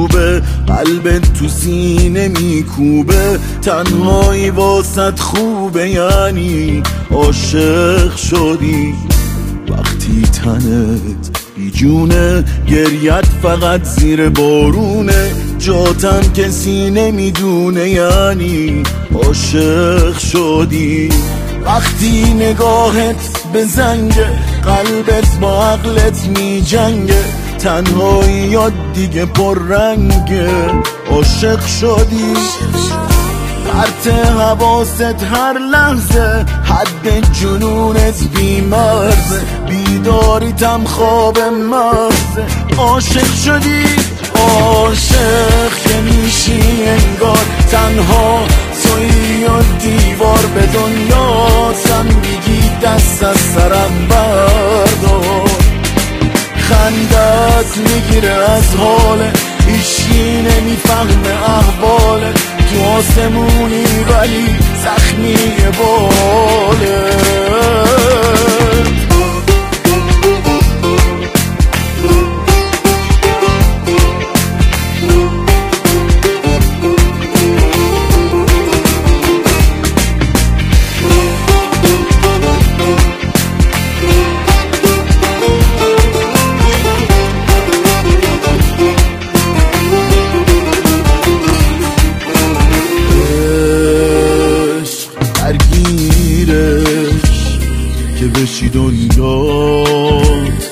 خوبه، قلبت تو سینه میکوبه، تنهایی واسط خوبه، یعنی عاشق شدی. وقتی تنت بیجونه، گریت فقط زیر بارونه، جاتم کسی نمیدونه، یعنی عاشق شدی. وقتی نگاهت به زنگه، قلبت با عقلت می جنگه، تنهاییات دیگه پررنگه، عاشق شدی. پرت حواست هر لحظه، حد جنونت بیمرزه، بیداریتم خواب مغزه، عاشق شدی. عاشق که میشی انگار تنها تویی و دیوار به دنیا، سم میگی دست از سرم بردار. خندت میگیره از حاله، هیچی نمیفهمه احواله، تو آسمونی ولی زخمی باله. که بشی دنیات،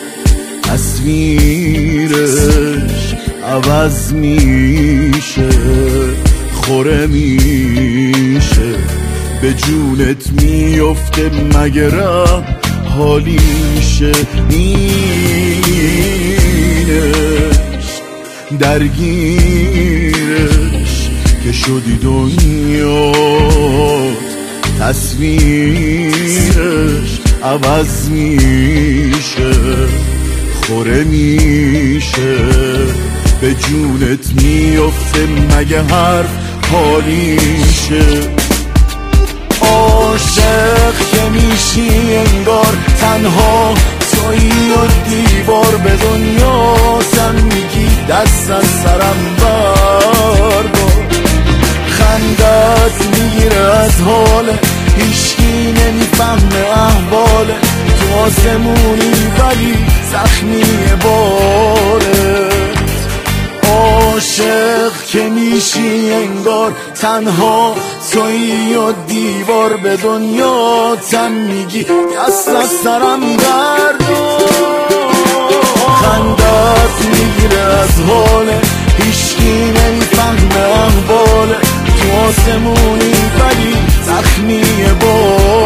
تصویرش عوض میشه، خوره میشه، به جونت میفته، مگه حالیشه. اینش درگیرش که شدی دنیات، تصویرش عوض میشه، خوره میشه، به جونت میفته، مگه حرف حالیشه. عاشق که میشی انگار تنها تویی و دیوار به دنیا، سن میگی دست از سرم بردار. خندت میگیره از حاله، هیچکی نمیفهمه احواله، تو آسمونی ولی زخمی باله. عاشق که میشی انگار تنها تویی و دیوار به دنیا، تن میگی دست از سرم بردار. خندت میگیره از حاله، هیچکی نمیفهمه احواله، تو آسمونی ولی زخمی باله.